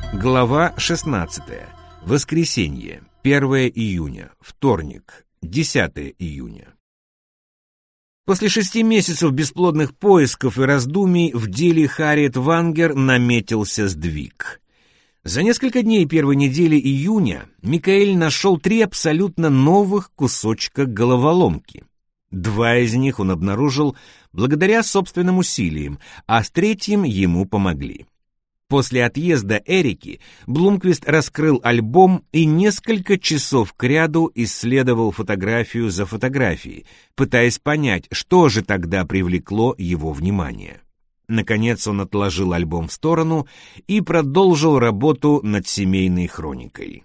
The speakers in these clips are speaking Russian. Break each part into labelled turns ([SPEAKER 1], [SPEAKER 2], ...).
[SPEAKER 1] Глава 16. Воскресенье, 1 июня, вторник, 10 июня. После 6 месяцев бесплодных поисков и раздумий в деле Харриет Вангер наметился сдвиг. За несколько дней первой недели июня Микаэль нашел 3 абсолютно новых кусочка головоломки. 2 из них он обнаружил благодаря собственным усилиям, а с 3-м ему помогли. После отъезда Эрики Блумквист раскрыл альбом и несколько часов кряду исследовал фотографию за фотографией, пытаясь понять, что же тогда привлекло его внимание. Наконец он отложил альбом в сторону и продолжил работу над семейной хроникой.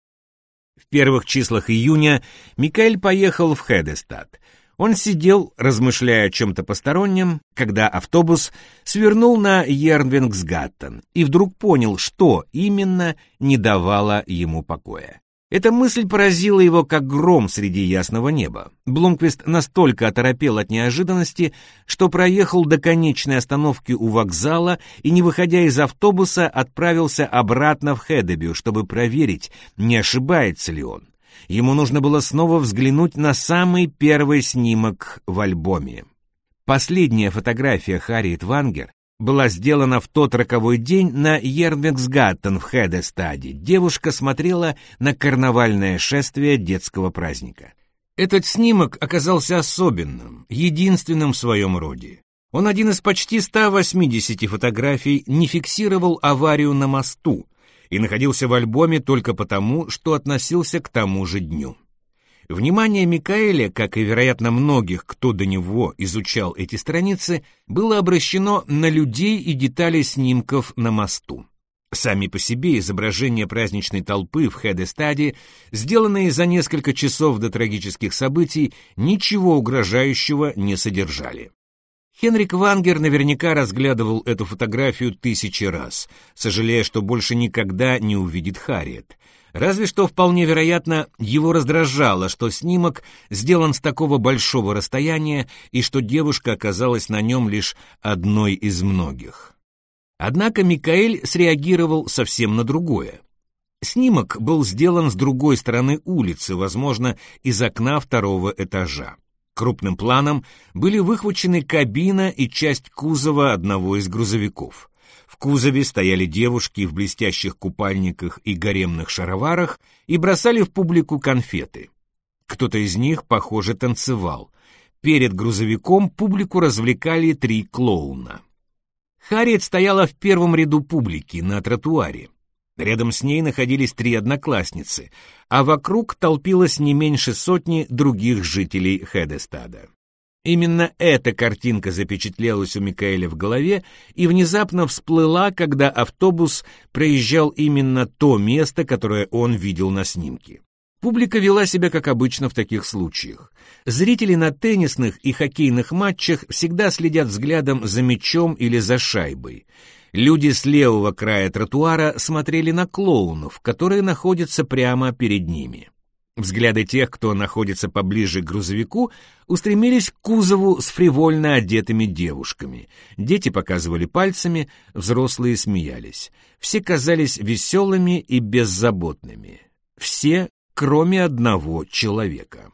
[SPEAKER 1] В первых числах июня Микаэль поехал в Хедестад. Он сидел, размышляя о чем-то постороннем, когда автобус свернул на Йернвингсгаттен и вдруг понял, что именно не давало ему покоя. Эта мысль поразила его, как гром среди ясного неба. Блумквист настолько оторопел от неожиданности, что проехал до конечной остановки у вокзала и, не выходя из автобуса, отправился обратно в Хедебю, чтобы проверить, не ошибается ли он. Ему нужно было снова взглянуть на самый первый снимок в альбоме. Последняя фотография Харриет Вангер была сделана в тот роковой день на Йернвингсгаттен в Хедестаде. Девушка смотрела на карнавальное шествие детского праздника. Этот снимок оказался особенным, единственным в своем роде. Он один из почти 180 фотографий не фиксировал аварию на мосту и находился в альбоме только потому, что относился к тому же дню. Внимание Микаэля, как и, вероятно, многих, кто до него изучал эти страницы, было обращено на людей и детали снимков на мосту. Сами по себе изображения праздничной толпы в Хедестаде, сделанные за несколько часов до трагических событий, ничего угрожающего не содержали. Хенрик Вангер наверняка разглядывал эту фотографию 1000 раз, сожалея, что больше никогда не увидит Харриет. Разве что вполне вероятно, его раздражало, что снимок сделан с такого большого расстояния и что девушка оказалась на нем лишь одной из многих. Однако Микаэль среагировал совсем на другое. Снимок был сделан с другой стороны улицы, возможно, из окна 2-го этажа. Крупным планом были выхвачены кабина и часть кузова одного из грузовиков. В кузове стояли девушки в блестящих купальниках и гаремных шароварах и бросали в публику конфеты. Кто-то из них, похоже, танцевал. Перед грузовиком публику развлекали 3 клоуна. Харриет стояла в первом ряду публики на тротуаре. Рядом с ней находились 3 одноклассницы, а вокруг толпилось не меньше 100 других жителей Хедестада. Именно эта картинка запечатлелась у Микаэля в голове и внезапно всплыла, когда автобус проезжал именно то место, которое он видел на снимке. Публика вела себя как обычно в таких случаях. Зрители на теннисных и хоккейных матчах всегда следят взглядом за мячом или за шайбой. Люди с левого края тротуара смотрели на клоунов, которые находятся прямо перед ними. Взгляды тех, кто находится поближе к грузовику, устремились к кузову с фривольно одетыми девушками. Дети показывали пальцами, взрослые смеялись. Все казались веселыми и беззаботными. Все, кроме одного человека.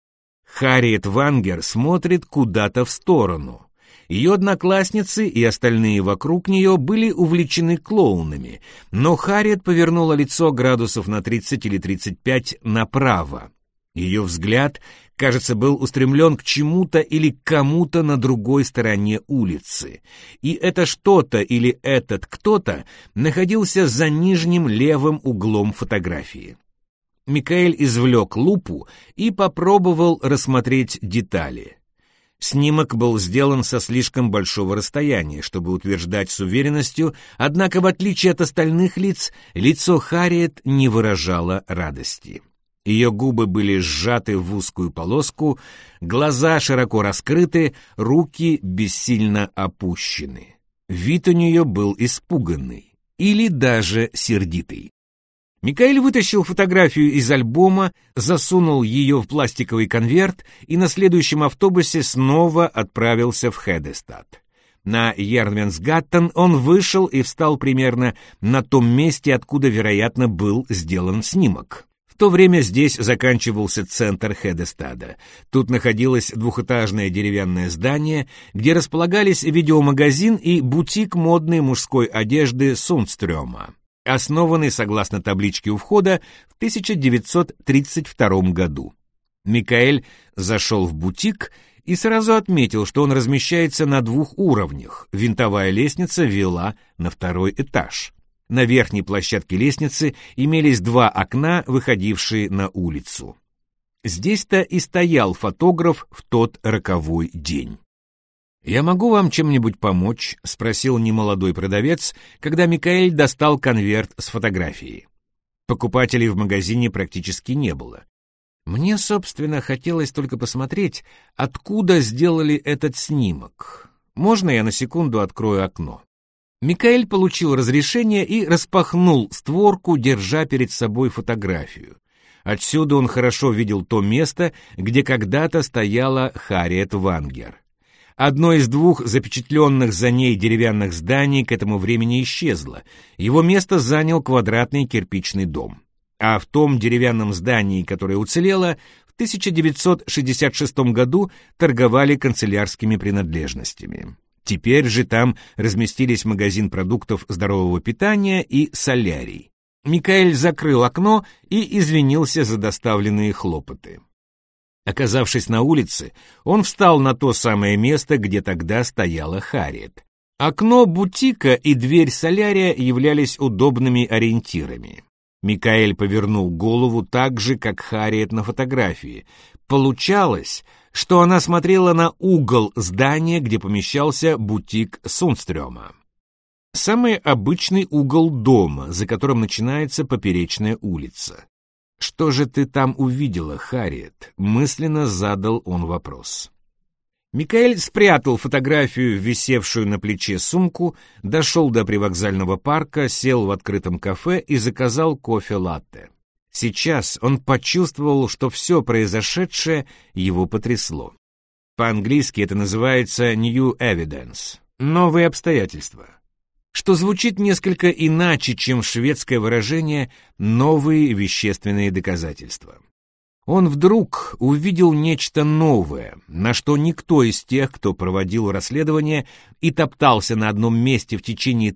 [SPEAKER 1] Харриет Вангер смотрит куда-то в сторону. Ее одноклассницы и остальные вокруг нее были увлечены клоунами, но Харриет повернула лицо градусов на 30 или 35 направо. Ее взгляд, кажется, был устремлен к чему-то или к кому-то на другой стороне улицы. И это что-то или этот кто-то находился за нижним левым углом фотографии. Микаэль извлек лупу и попробовал рассмотреть детали. Снимок был сделан со слишком большого расстояния, чтобы утверждать с уверенностью, однако, в отличие от остальных лиц, лицо Харриет не выражало радости. Ее губы были сжаты в узкую полоску, глаза широко раскрыты, руки бессильно опущены. Вид у нее был испуганный или даже сердитый. Микаэль вытащил фотографию из альбома, засунул ее в пластиковый конверт и на следующем автобусе снова отправился в Хедестад. На Йернвенсгаттен он вышел и встал примерно на том месте, откуда, вероятно, был сделан снимок. В то время здесь заканчивался центр Хедестада. Тут находилось двухэтажное деревянное здание, где располагались видеомагазин и бутик модной мужской одежды Сундстрёма, основанный, согласно табличке у входа, в 1932 году. Микаэль зашел в бутик и сразу отметил, что он размещается на 2 уровнях. Винтовая лестница вела на 2-й этаж. На верхней площадке лестницы имелись 2 окна, выходившие на улицу. Здесь-то и стоял фотограф в тот роковой день. «Я могу вам чем-нибудь помочь?» — спросил немолодой продавец, когда Микаэль достал конверт с фотографией. Покупателей в магазине практически не было. Мне, собственно, хотелось только посмотреть, откуда сделали этот снимок. Можно я на секунду открою окно? Микаэль получил разрешение и распахнул створку, держа перед собой фотографию. Отсюда он хорошо видел то место, где когда-то стояла Харриет Вангер. Одно из 2 запечатленных за ней деревянных зданий к этому времени исчезло. Его место занял квадратный кирпичный дом. А в том деревянном здании, которое уцелело, в 1966 году торговали канцелярскими принадлежностями. Теперь же там разместились магазин продуктов здорового питания и солярий. Микаэль закрыл окно и извинился за доставленные хлопоты. Оказавшись на улице, он встал на то самое место, где тогда стояла Харриет. Окно бутика и дверь солярия являлись удобными ориентирами. Микаэль повернул голову так же, как Харриет на фотографии. Получалось, что она смотрела на угол здания, где помещался бутик Сундстрёма. Самый обычный угол дома, за которым начинается поперечная улица. «Что же ты там увидела, Харриет?» — мысленно задал он вопрос. Микаэль спрятал фотографию, висевшую на плече сумку, дошел до привокзального парка, сел в открытом кафе и заказал кофе-латте. Сейчас он почувствовал, что все произошедшее его потрясло. По-английски это называется «new evidence» — «новые обстоятельства», что звучит несколько иначе, чем шведское выражение «новые вещественные доказательства». Он вдруг увидел нечто новое, на что никто из тех, кто проводил расследование и топтался на одном месте в течение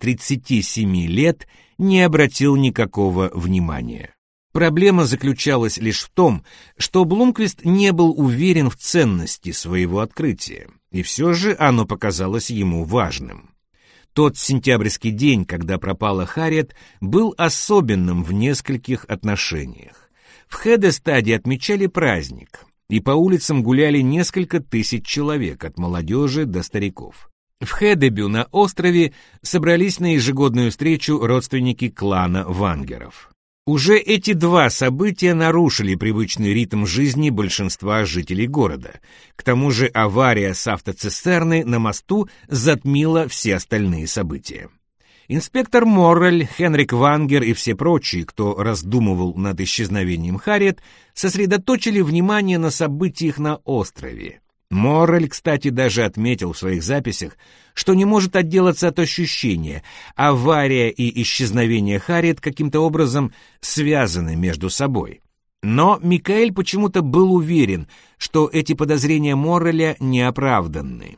[SPEAKER 1] 37 лет, не обратил никакого внимания. Проблема заключалась лишь в том, что Блумквист не был уверен в ценности своего открытия, и все же оно показалось ему важным. Тот сентябрьский день, когда пропала Харриет, был особенным в нескольких отношениях. В Хедестаде отмечали праздник, и по улицам гуляли несколько тысяч человек, от молодежи до стариков. В Хедебю на острове собрались на ежегодную встречу родственники клана Вангеров. Уже эти 2 события нарушили привычный ритм жизни большинства жителей города. К тому же авария с автоцистерной на мосту затмила все остальные события. Инспектор Моррель, Хенрик Вангер и все прочие, кто раздумывал над исчезновением Харриет, сосредоточили внимание на событиях на острове. Моррель, кстати, даже отметил в своих записях, что не может отделаться от ощущения, авария и исчезновение Харриет каким-то образом связаны между собой. Но Микаэль почему-то был уверен, что эти подозрения Морреля не оправданны.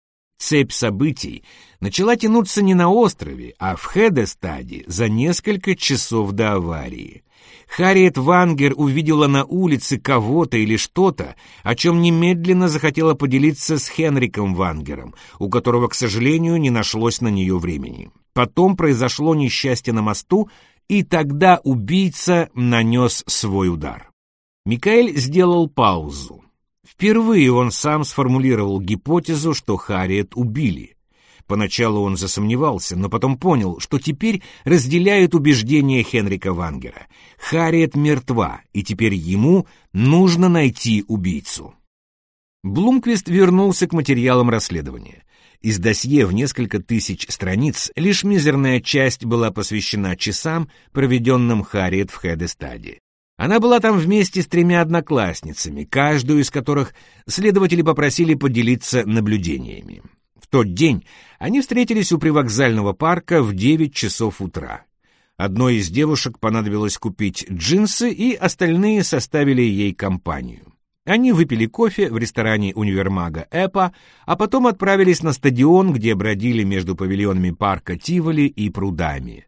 [SPEAKER 1] Цепь событий начала тянуться не на острове, а в Хедестаде за несколько часов до аварии. Харриет Вангер увидела на улице кого-то или что-то, о чем немедленно захотела поделиться с Хенриком Вангером, у которого, к сожалению, не нашлось на нее времени. Потом произошло несчастье на мосту, и тогда убийца нанес свой удар. Микаэль сделал паузу. Впервые он сам сформулировал гипотезу, что Харриет убили. Поначалу он засомневался, но потом понял, что теперь разделяет убеждения Хенрика Вангера. Харриет мертва, и теперь ему нужно найти убийцу. Блумквист вернулся к материалам расследования. Из досье в несколько тысяч страниц лишь мизерная часть была посвящена часам, проведенным Харриет в Хедестаде. Она была там вместе с 3 одноклассницами, каждую из которых следователи попросили поделиться наблюдениями. В тот день они встретились у привокзального парка в 9 часов утра. Одной из девушек понадобилось купить джинсы, и остальные составили ей компанию. Они выпили кофе в ресторане универмага «Эпа», а потом отправились на стадион, где бродили между павильонами парка Тиволи и прудами.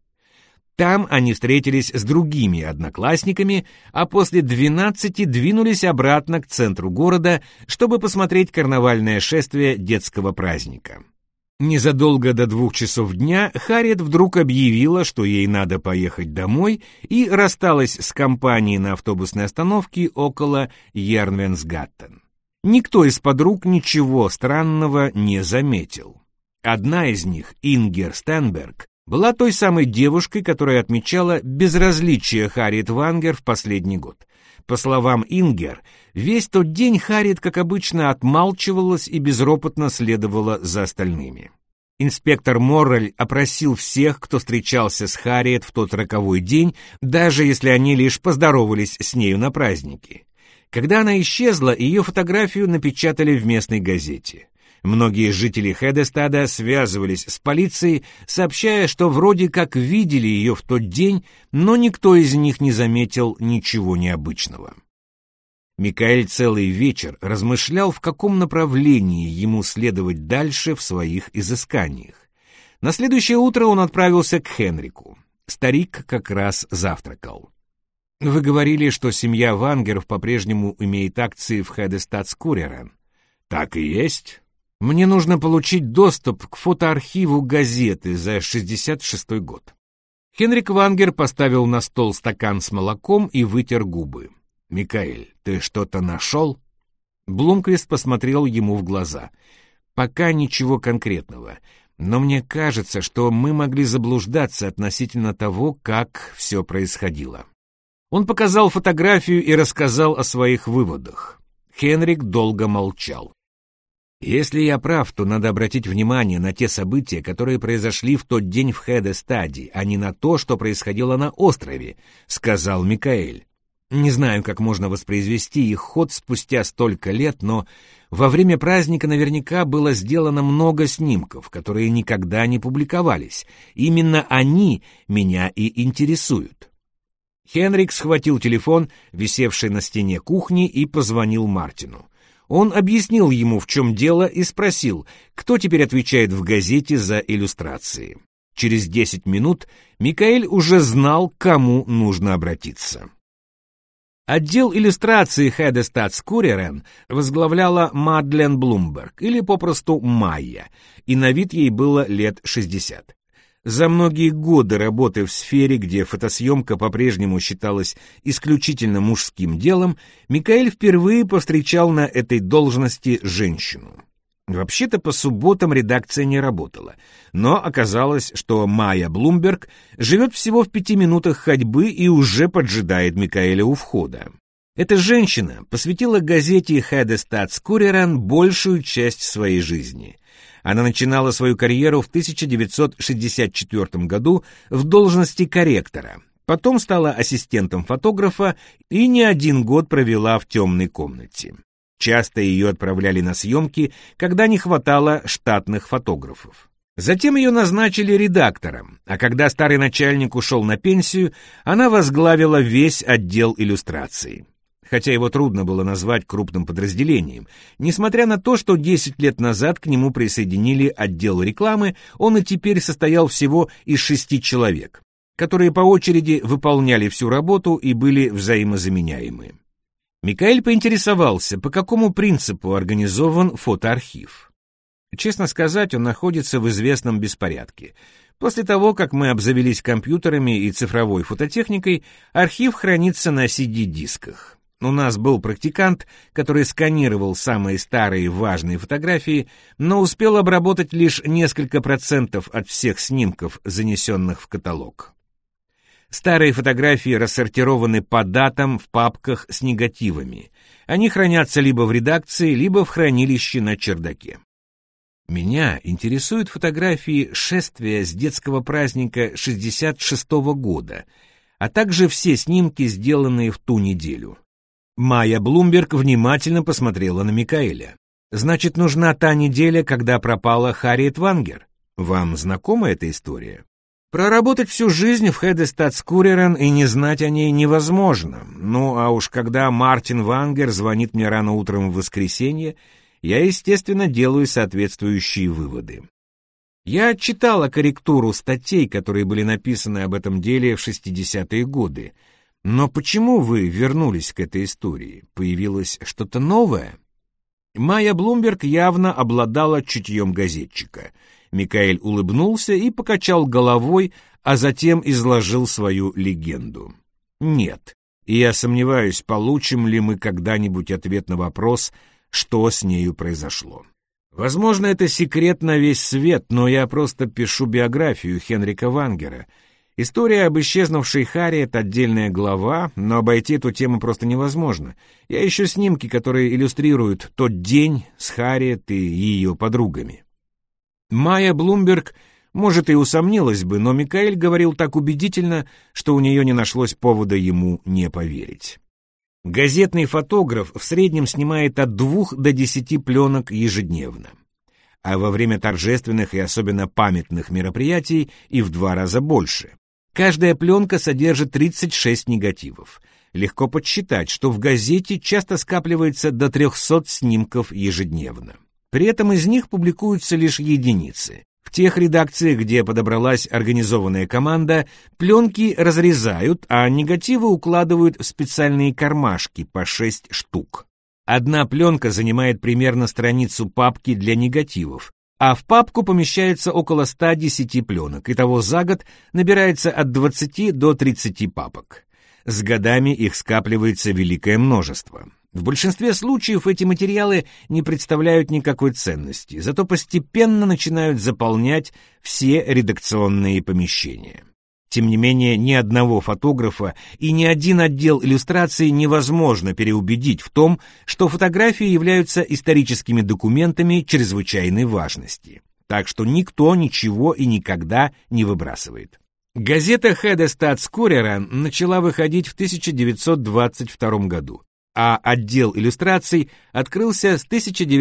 [SPEAKER 1] Там они встретились с другими одноклассниками, а после 12 двинулись обратно к центру города, чтобы посмотреть карнавальное шествие детского праздника. Незадолго до 2 часов дня Харриет вдруг объявила, что ей надо поехать домой, и рассталась с компанией на автобусной остановке около Järnvägsgatan. Никто из подруг ничего странного не заметил. Одна из них, Ингер Стенберг, была той самой девушкой, которая отмечала безразличие Харриет Вангер в последний год. По словам Ингер, весь тот день Харриет, как обычно, отмалчивалась и безропотно следовала за остальными. Инспектор Моррель опросил всех, кто встречался с Харриет в тот роковой день, даже если они лишь поздоровались с нею на празднике. Когда она исчезла, ее фотографию напечатали в местной газете. Многие жители Хедестада связывались с полицией, сообщая, что вроде как видели ее в тот день, но никто из них не заметил ничего необычного. Микаэль целый вечер размышлял, в каком направлении ему следовать дальше в своих изысканиях. На следующее утро он отправился к Хенрику. Старик как раз завтракал. «Вы говорили, что семья Вангеров по-прежнему имеет акции в Хедестадскуререн». «Так и есть». Мне нужно получить доступ к фотоархиву газеты за 66-й год. Хенрик Вангер поставил на стол стакан с молоком и вытер губы. «Микаэль, ты что-то нашел?» Блумквист посмотрел ему в глаза. «Пока ничего конкретного, но мне кажется, что мы могли заблуждаться относительно того, как все происходило». Он показал фотографию и рассказал о своих выводах. Хенрик долго молчал. «Если я прав, то надо обратить внимание на те события, которые произошли в тот день в Хедестаде, а не на то, что происходило на острове», — сказал Микаэль. «Не знаю, как можно воспроизвести их ход спустя столько лет, но во время праздника наверняка было сделано много снимков, которые никогда не публиковались. Именно они меня и интересуют». Хенрик схватил телефон, висевший на стене кухни, и позвонил Мартину. Он объяснил ему, в чем дело, и спросил, кто теперь отвечает в газете за иллюстрации. Через 10 минут Микаэль уже знал, к кому нужно обратиться. Отдел иллюстрации Хедестадскуререн возглавляла Мадлен Блумберг, или попросту Майя, и на вид ей было лет 60. За многие годы работы в сфере, где фотосъемка по-прежнему считалась исключительно мужским делом, Микаэль впервые повстречал на этой должности женщину. Вообще-то по субботам редакция не работала, но оказалось, что Майя Блумберг живет всего в 5 минутах ходьбы и уже поджидает Микаэля у входа. Эта женщина посвятила газете Хедестадскуререн большую часть своей жизни. Она начинала свою карьеру в 1964 году в должности корректора, потом стала ассистентом фотографа и не один год провела в темной комнате. Часто ее отправляли на съемки, когда не хватало штатных фотографов. Затем ее назначили редактором, а когда старый начальник ушел на пенсию, она возглавила весь отдел иллюстрации. Хотя его трудно было назвать крупным подразделением. Несмотря на то, что 10 лет назад к нему присоединили отдел рекламы, он и теперь состоял всего из 6 человек, которые по очереди выполняли всю работу и были взаимозаменяемы. Микаэль поинтересовался, по какому принципу организован фотоархив. Честно сказать, он находится в известном беспорядке. После того, как мы обзавелись компьютерами и цифровой фототехникой, архив хранится на CD-дисках. У нас был практикант, который сканировал самые старые важные фотографии, но успел обработать лишь несколько процентов от всех снимков, занесенных в каталог. Старые фотографии рассортированы по датам в папках с негативами. Они хранятся либо в редакции, либо в хранилище на чердаке. Меня интересуют фотографии шествия с детского праздника 66-го года, а также все снимки, сделанные в ту неделю. Майя Блумберг внимательно посмотрела на Микаэля. Значит, нужна та неделя, когда пропала Харриет Вангер. Вам знакома эта история? Проработать всю жизнь в Хедестадскуререн и не знать о ней невозможно. Ну, а уж когда Мартин Вангер звонит мне рано утром в воскресенье, я, естественно, делаю соответствующие выводы. Я читала корректуру статей, которые были написаны об этом деле в 60-е годы. Но почему вы вернулись к этой истории? Появилось что-то новое? Майя Блумберг явно обладала чутьем газетчика. Микаэль улыбнулся и покачал головой, а затем изложил свою легенду. Нет, и я сомневаюсь, получим ли мы когда-нибудь ответ на вопрос, что с нею произошло. Возможно, это секрет на весь свет, но я просто пишу биографию Хенрика Вангера. История об исчезнувшей Харриет — отдельная глава, но обойти эту тему просто невозможно. Я ищу снимки, которые иллюстрируют тот день с Харриет и ее подругами. Майя Блумберг, может, и усомнилась бы, но Микаэль говорил так убедительно, что у нее не нашлось повода ему не поверить. Газетный фотограф в среднем снимает от 2 до 10 пленок ежедневно, а во время торжественных и особенно памятных мероприятий и в 2 раза больше. Каждая пленка содержит 36 негативов. Легко подсчитать, что в газете часто скапливается до 300 снимков ежедневно. При этом из них публикуются лишь единицы. В тех редакциях, где подобралась организованная команда, пленки разрезают, а негативы укладывают в специальные кармашки по 6 штук. Одна пленка занимает примерно страницу папки для негативов, а в папку помещается около 110 пленок, итого за год набирается от 20 до 30 папок. С годами их скапливается великое множество. В большинстве случаев эти материалы не представляют никакой ценности, зато постепенно начинают заполнять все редакционные помещения. Тем не менее, ни одного фотографа и ни один отдел иллюстрации невозможно переубедить в том, что фотографии являются историческими документами чрезвычайной важности. Так что никто ничего и никогда не выбрасывает. Газета Хедестадскуререн начала выходить в 1922 году, а отдел иллюстраций открылся с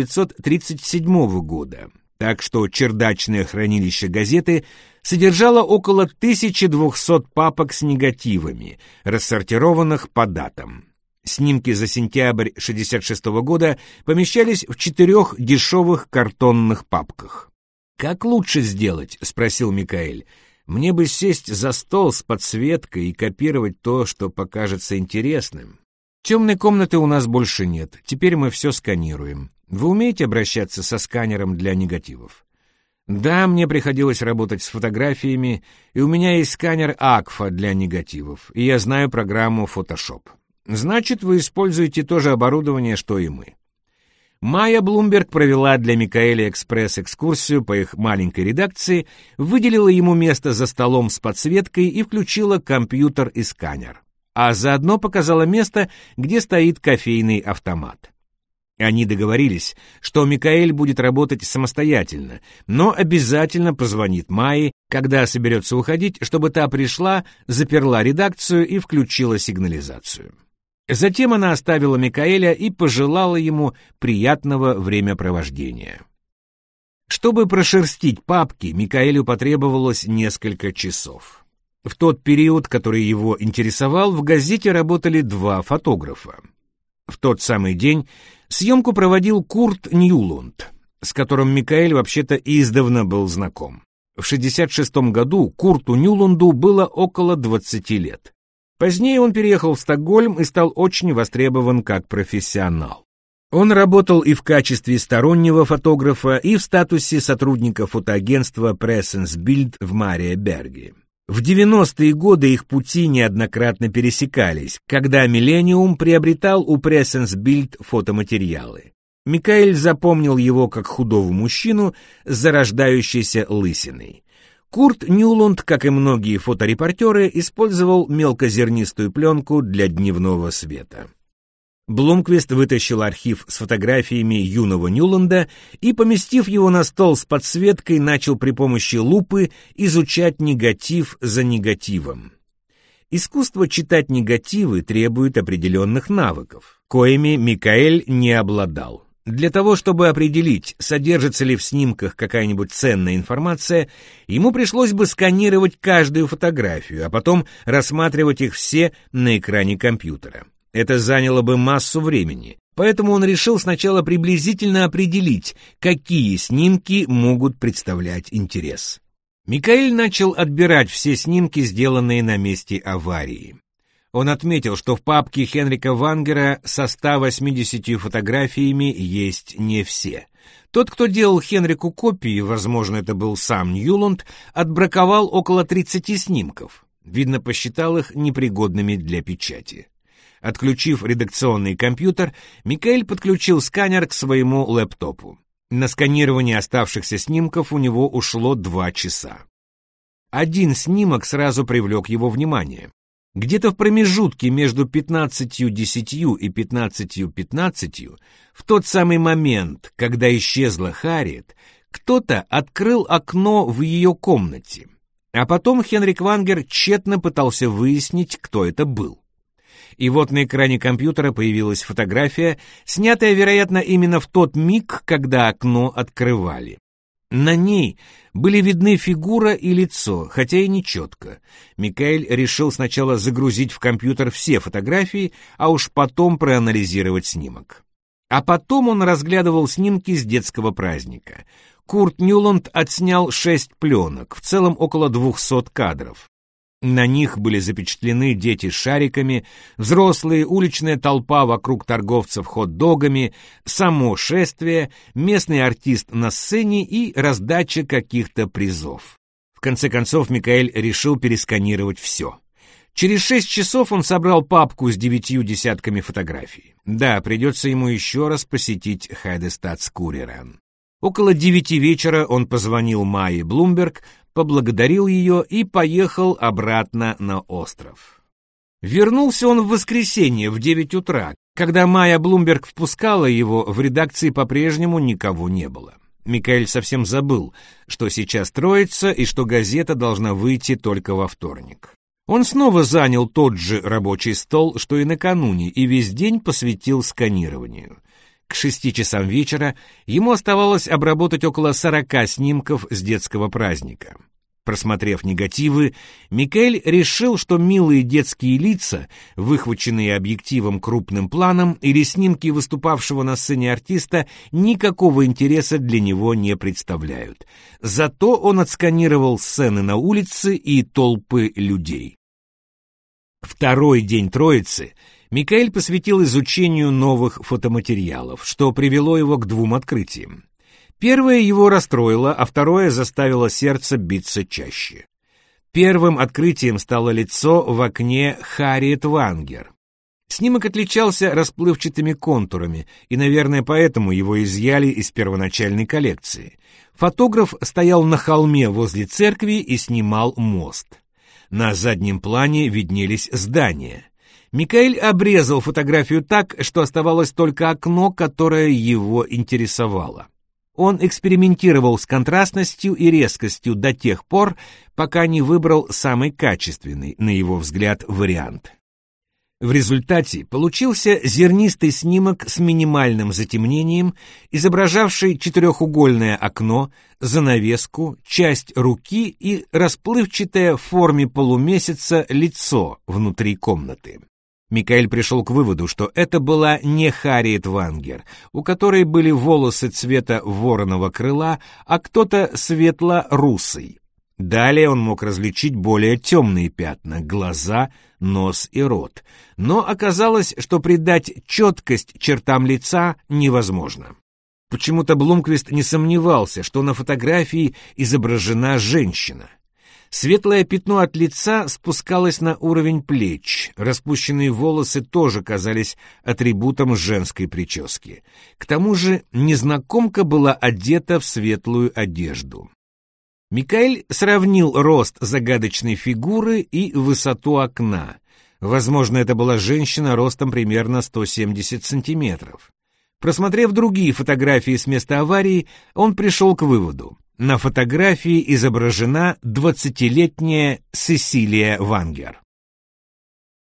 [SPEAKER 1] 1937 года. Так что чердачное хранилище газеты содержало около 1200 папок с негативами, рассортированных по датам. Снимки за сентябрь 1966 года помещались в 4 дешевых картонных папках. «Как лучше сделать?» — спросил Микаэль. «Мне бы сесть за стол с подсветкой и копировать то, что покажется интересным. Темной комнаты у нас больше нет, теперь мы все сканируем. Вы умеете обращаться со сканером для негативов?» «Да, мне приходилось работать с фотографиями, и у меня есть сканер Agfa для негативов, и я знаю программу Photoshop. Значит, вы используете то же оборудование, что и мы». Майя Блумберг провела для Микаэля экспресс-экскурсию по их маленькой редакции, выделила ему место за столом с подсветкой и включила компьютер и сканер, а заодно показала место, где стоит кофейный автомат. Они договорились, что Микаэль будет работать самостоятельно, но обязательно позвонит Майе, когда соберется уходить, чтобы та пришла, заперла редакцию и включила сигнализацию. Затем она оставила Микаэля и пожелала ему приятного времяпровождения. Чтобы прошерстить папки, Микаэлю потребовалось несколько часов. В тот период, который его интересовал, в газете работали 2 фотографа. В тот самый день съемку проводил Курт Ньюлунд, с которым Микаэль вообще-то издавна был знаком. В 1966 году Курту Ньюлунду было около 20 лет. Позднее он переехал в Стокгольм и стал очень востребован как профессионал. Он работал и в качестве стороннего фотографа, и в статусе сотрудника фотоагентства Presence Bild в Мариеберге. В 90-е годы их пути неоднократно пересекались, когда Millennium приобретал у Presence Bild фотоматериалы. Микаэль запомнил его как худого мужчину с зарождающейся лысиной. Курт Ньюлунд, как и многие фоторепортеры, использовал мелкозернистую пленку для дневного света. Блумквист вытащил архив с фотографиями юного Ньюланда и, поместив его на стол с подсветкой, начал при помощи лупы изучать негатив за негативом. Искусство читать негативы требует определенных навыков, коими Микаэль не обладал. Для того, чтобы определить, содержится ли в снимках какая-нибудь ценная информация, ему пришлось бы сканировать каждую фотографию, а потом рассматривать их все на экране компьютера. Это заняло бы массу времени, поэтому он решил сначала приблизительно определить, какие снимки могут представлять интерес. Микаэль начал отбирать все снимки, сделанные на месте аварии. Он отметил, что в папке Хенрика Вангера со 180 фотографиями есть не все. Тот, кто делал Хенрику копии, возможно, это был сам Ньюланд, отбраковал около 30 снимков. Видно, посчитал их непригодными для печати. Отключив редакционный компьютер, Микаэль подключил сканер к своему лэптопу. На сканирование оставшихся снимков у него ушло 2 часа. Один снимок сразу привлек его внимание. Где-то в промежутке между 15:10 и 15:15, в тот самый момент, когда исчезла Харриет, кто-то открыл окно в ее комнате. А потом Хенрик Вангер тщетно пытался выяснить, кто это был. И вот на экране компьютера появилась фотография, снятая, вероятно, именно в тот миг, когда окно открывали. На ней были видны фигура и лицо, хотя и не четко. Микаэль решил сначала загрузить в компьютер все фотографии, а уж потом проанализировать снимок. А потом он разглядывал снимки с детского праздника. Курт Ньюланд отснял 6 пленок, в целом около 200 кадров. На них были запечатлены дети с шариками, взрослые, уличная толпа вокруг торговцев хот-догами, само шествие, местный артист на сцене и раздача каких-то призов. В конце концов Микаэль решил пересканировать все. Через 6 часов он собрал папку с 9 десятками фотографий. Да, придется ему еще раз посетить Хайдестадскурирен. Около 9 вечера он позвонил Майе Блумберг, поблагодарил ее и поехал обратно на остров. Вернулся он в воскресенье в 9 утра. Когда Майя Блумберг впускала его, в редакции по-прежнему никого не было. Микаэль совсем забыл, что сейчас Троица и что газета должна выйти только во вторник. Он снова занял тот же рабочий стол, что и накануне, и весь день посвятил сканированию. К 6 часам вечера ему оставалось обработать около 40 снимков с детского праздника. Просмотрев негативы, Микаэль решил, что милые детские лица, выхваченные объективом крупным планом, или снимки выступавшего на сцене артиста никакого интереса для него не представляют. Зато он отсканировал сцены на улице и толпы людей. Второй день Троицы Микаэль посвятил изучению новых фотоматериалов, что привело его к 2 открытиям. Первое его расстроило, а второе заставило сердце биться чаще. Первым открытием стало лицо в окне Харриет Вангер. Снимок отличался расплывчатыми контурами, и, наверное, поэтому его изъяли из первоначальной коллекции. Фотограф стоял на холме возле церкви и снимал мост. На заднем плане виднелись здания. Микаэль обрезал фотографию так, что оставалось только окно, которое его интересовало. Он экспериментировал с контрастностью и резкостью до тех пор, пока не выбрал самый качественный, на его взгляд, вариант. В результате получился зернистый снимок с минимальным затемнением, изображавший четырехугольное окно, занавеску, часть руки и расплывчатое в форме полумесяца лицо внутри комнаты. Микаэль пришел к выводу, что это была не Харриет Вангер, у которой были волосы цвета вороного крыла, а кто-то светло-русый. Далее он мог различить более темные пятна — глаза, нос и рот. Но оказалось, что придать четкость чертам лица невозможно. Почему-то Блумквист не сомневался, что на фотографии изображена женщина. Светлое пятно от лица спускалось на уровень плеч, распущенные волосы тоже казались атрибутом женской прически. К тому же незнакомка была одета в светлую одежду. Микаэль сравнил рост загадочной фигуры и высоту окна. Возможно, это была женщина ростом примерно 170 сантиметров. Просмотрев другие фотографии с места аварии, он пришел к выводу. На фотографии изображена 20-летняя Сесилия Вангер.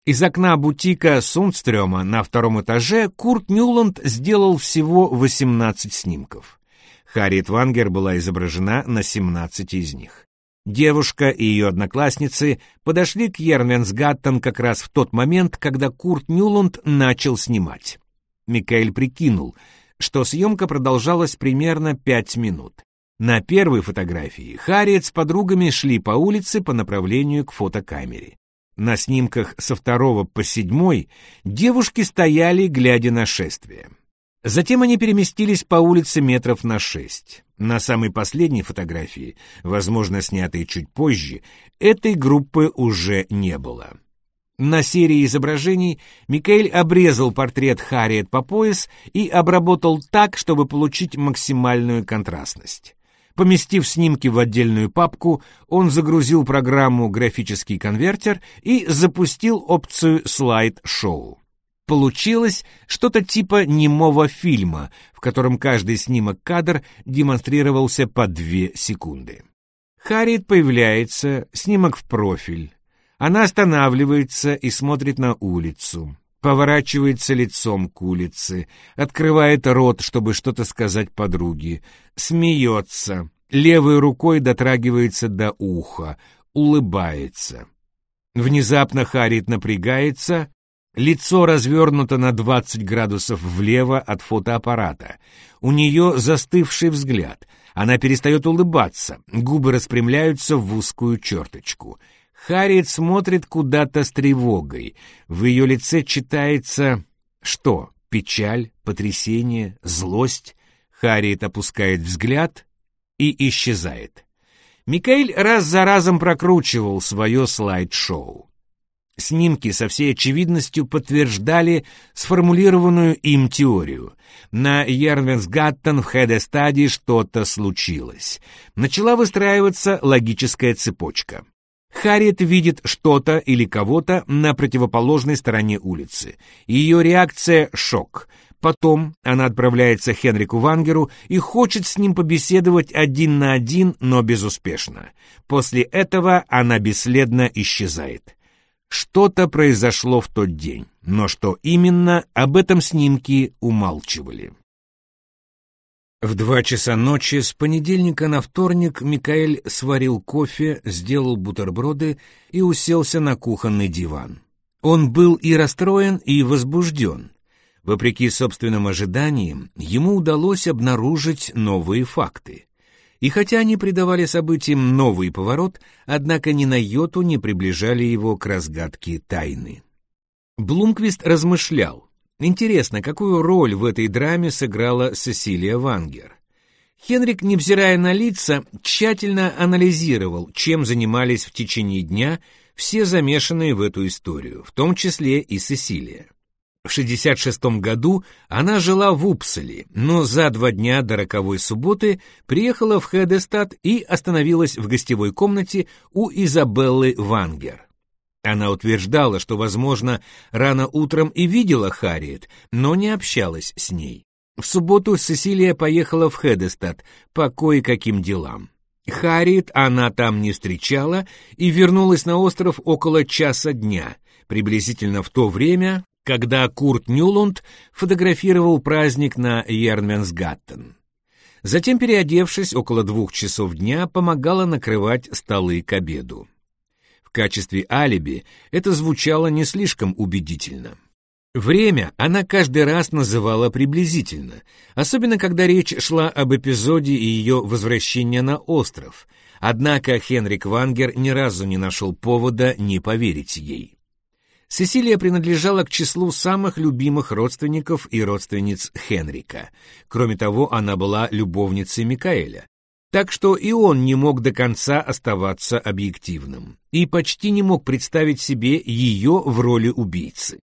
[SPEAKER 1] Из окна бутика Сундстрёма на втором этаже Курт Нюланд сделал всего 18 снимков. Харриет Вангер была изображена на 17 из них. Девушка и ее одноклассницы подошли к Йернвенсгаттен как раз в тот момент, когда Курт Нюланд начал снимать. Микаэль прикинул, что съемка продолжалась примерно 5 минут. На первой фотографии Харриет с подругами шли по улице по направлению к фотокамере. На снимках со 2 по 7 девушки стояли, глядя на шествие. Затем они переместились по улице метров на 6. На самой последней фотографии, возможно, снятой чуть позже, этой группы уже не было. На серии изображений Микаэль обрезал портрет Харриет по пояс и обработал так, чтобы получить максимальную контрастность. Поместив снимки в отдельную папку, он загрузил программу «Графический конвертер» и запустил опцию «Слайд-шоу». Получилось что-то типа немого фильма, в котором каждый снимок-кадр демонстрировался по 2 секунды. Харриет появляется, снимок в профиль. Она останавливается и смотрит на улицу, поворачивается лицом к улице, открывает рот, чтобы что-то сказать подруге, смеется, левой рукой дотрагивается до уха, улыбается. Внезапно Харриет напрягается, лицо развернуто на 20 градусов влево от фотоаппарата. У нее застывший взгляд, она перестает улыбаться, губы распрямляются в узкую черточку. Харриет смотрит куда-то с тревогой. В ее лице читается... Что? Печаль, потрясение, злость? Харриет опускает взгляд и исчезает. Микаэль раз за разом прокручивал свое слайд-шоу. Снимки со всей очевидностью подтверждали сформулированную им теорию. На Йернвенсгаттен в Хедестаде что-то случилось. Начала выстраиваться логическая цепочка. Харриет видит что-то или кого-то на противоположной стороне улицы. Ее реакция — шок. Потом она отправляется к Хенрику Вангеру и хочет с ним побеседовать 1 на 1, но безуспешно. После этого она бесследно исчезает. Что-то произошло в тот день, но что именно, об этом снимки умалчивали. В 2 часа ночи с понедельника на вторник Микаэль сварил кофе, сделал бутерброды и уселся на кухонный диван. Он был и расстроен, и возбужден. Вопреки собственным ожиданиям, ему удалось обнаружить новые факты. И хотя они придавали событиям новый поворот, однако ни на йоту не приближали его к разгадке тайны. Блумквист размышлял. Интересно, какую роль в этой драме сыграла Сесилия Вангер? Хенрик, невзирая на лица, тщательно анализировал, чем занимались в течение дня все замешанные в эту историю, в том числе и Сесилия. В 1966 году она жила в Упсале, но за 2 дня до роковой субботы приехала в Хедестад и остановилась в гостевой комнате у Изабеллы Вангер. Она утверждала, что, возможно, рано утром и видела Харриет, но не общалась с ней. В субботу Сесилия поехала в Хедестад по кое-каким делам. Харриет она там не встречала и вернулась на остров около часа дня, приблизительно в то время, когда Курт Нюланд фотографировал праздник на Йернвенсгаттен. Затем, переодевшись, около 2 часов дня помогала накрывать столы к обеду. В качестве алиби это звучало не слишком убедительно. Время она каждый раз называла приблизительно, особенно когда речь шла об эпизоде и ее возвращения на остров. Однако Хенрик Вангер ни разу не нашел повода не поверить ей. Сесилия принадлежала к числу самых любимых родственников и родственниц Хенрика. Кроме того, она была любовницей Микаэля. Так что и он не мог до конца оставаться объективным и почти не мог представить себе ее в роли убийцы.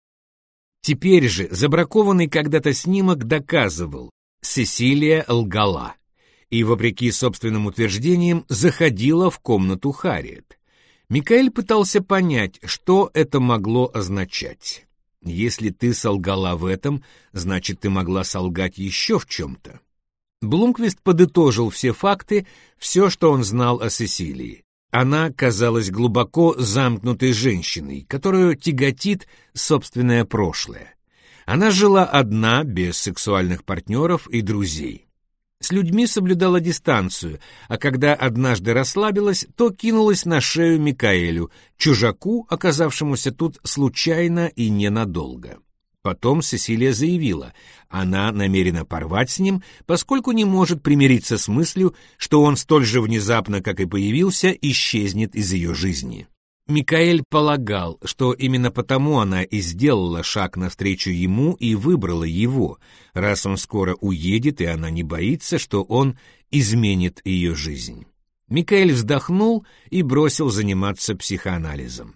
[SPEAKER 1] Теперь же забракованный когда-то снимок доказывал, Сесилия лгала и, вопреки собственным утверждениям, заходила в комнату Харриет. Микаэль пытался понять, что это могло означать. Если ты солгала в этом, значит, ты могла солгать еще в чем-то. Блумквист подытожил все факты, все, что он знал о Сесилии. Она казалась глубоко замкнутой женщиной, которую тяготит собственное прошлое. Она жила одна, без сексуальных партнеров и друзей. С людьми соблюдала дистанцию, а когда однажды расслабилась, то кинулась на шею Микаэлю, чужаку, оказавшемуся тут случайно и ненадолго. Потом Сесилия заявила, она намерена порвать с ним, поскольку не может примириться с мыслью, что он столь же внезапно, как и появился, исчезнет из ее жизни. Микаэль полагал, что именно потому она и сделала шаг навстречу ему и выбрала его, раз он скоро уедет, и она не боится, что он изменит ее жизнь. Микаэль вздохнул и бросил заниматься психоанализом.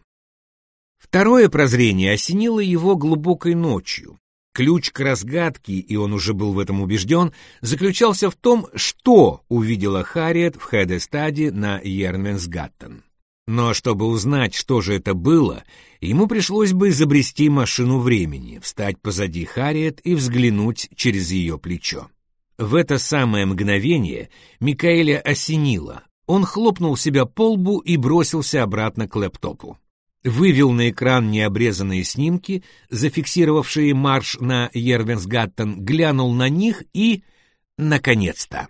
[SPEAKER 1] Второе прозрение осенило его глубокой ночью. Ключ к разгадке, и он уже был в этом убежден, заключался в том, что увидела Харриет в Хедестаде на Йернвенсгаттен. Но чтобы узнать, что же это было, ему пришлось бы изобрести машину времени, встать позади Харриет и взглянуть через ее плечо. В это самое мгновение Микаэля осенило. Он хлопнул себя по лбу и бросился обратно к лэптопу. Вывел на экран необрезанные снимки, зафиксировавшие марш на Йернвенсгаттен, глянул на них и... наконец-то!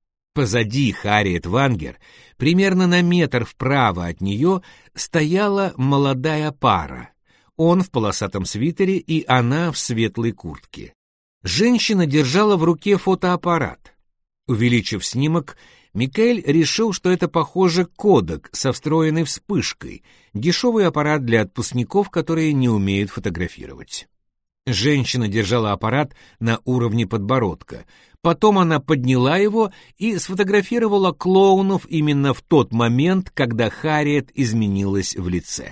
[SPEAKER 1] Позади Харриет Вангер, примерно на метр вправо от нее, стояла молодая пара. Он в полосатом свитере и она в светлой куртке. Женщина держала в руке фотоаппарат. Увеличив снимок, Микаэль решил, что это, похоже, кодек со встроенной вспышкой, дешевый аппарат для отпускников, которые не умеют фотографировать. Женщина держала аппарат на уровне подбородка. Потом она подняла его и сфотографировала клоунов именно в тот момент, когда Харриет изменилась в лице.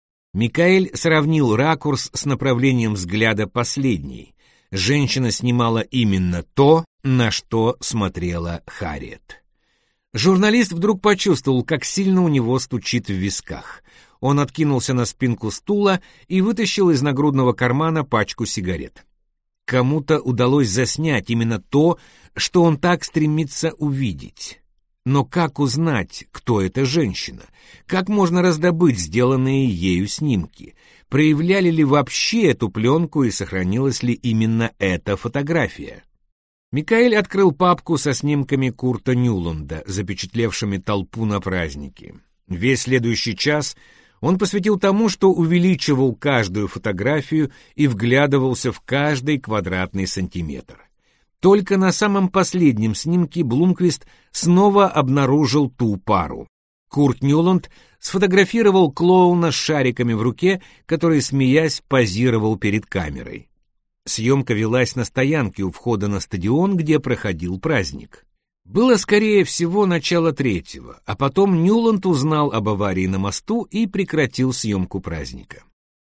[SPEAKER 1] Микаэль сравнил ракурс с направлением взгляда последней. Женщина снимала именно то, на что смотрела Харриет. Журналист вдруг почувствовал, как сильно у него стучит в висках. Он откинулся на спинку стула и вытащил из нагрудного кармана пачку сигарет. Кому-то удалось заснять именно то, что он так стремится увидеть. Но как узнать, кто эта женщина? Как можно раздобыть сделанные ею снимки? Проявляли ли вообще эту пленку и сохранилась ли именно эта фотография? Микаэль открыл папку со снимками Курта Нюланда, запечатлевшими толпу на празднике. Весь следующий час он посвятил тому, что увеличивал каждую фотографию и вглядывался в каждый квадратный сантиметр. Только на самом последнем снимке Блумквист снова обнаружил ту пару. Курт Нюланд сфотографировал клоуна с шариками в руке, который, смеясь, позировал перед камерой. Съемка велась на стоянке у входа на стадион, где проходил праздник. Было, скорее всего, начало третьего, а потом Нюланд узнал об аварии на мосту и прекратил съемку праздника.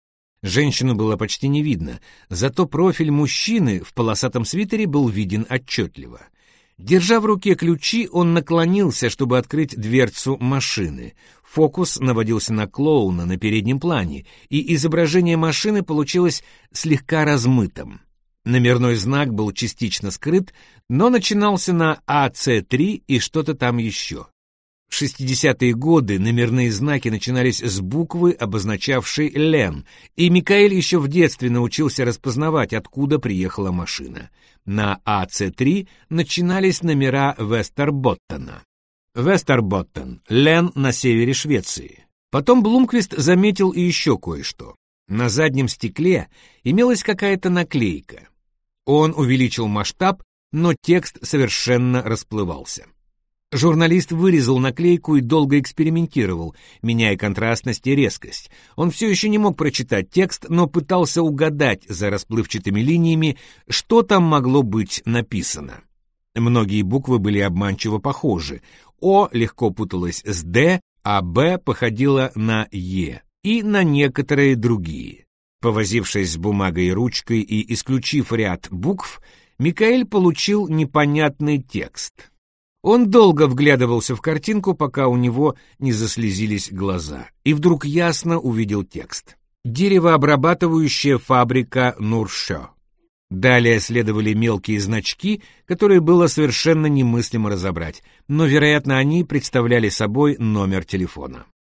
[SPEAKER 1] Женщину было почти не видно, зато профиль мужчины в полосатом свитере был виден отчетливо. Держа в руке ключи, он наклонился, чтобы открыть дверцу машины. Фокус наводился на клоуна на переднем плане, и изображение машины получилось слегка размытым. Номерной знак был частично скрыт, но начинался на АЦ-3 и что-то там еще. В 60-е годы номерные знаки начинались с буквы, обозначавшей «Лен», и Микаэль еще в детстве научился распознавать, откуда приехала машина. На АЦ-3 начинались номера Вестерботтена. Вестерботтен, Лен на севере Швеции. Потом Блумквист заметил и еще кое-что. На заднем стекле имелась какая-то наклейка. Он увеличил масштаб, но текст совершенно расплывался. Журналист вырезал наклейку и долго экспериментировал, меняя контрастность и резкость. Он все еще не мог прочитать текст, но пытался угадать за расплывчатыми линиями, что там могло быть написано. Многие буквы были обманчиво похожи. О легко путалось с Д, а Б походила на Е и на некоторые другие. Повозившись с бумагой и ручкой и исключив ряд букв, Микаэль получил непонятный текст. Он долго вглядывался в картинку, пока у него не заслезились глаза, и вдруг ясно увидел текст. «Деревообрабатывающая фабрика Нуршо». Далее следовали мелкие значки, которые было совершенно немыслимо разобрать, но, вероятно, они представляли собой номер телефона.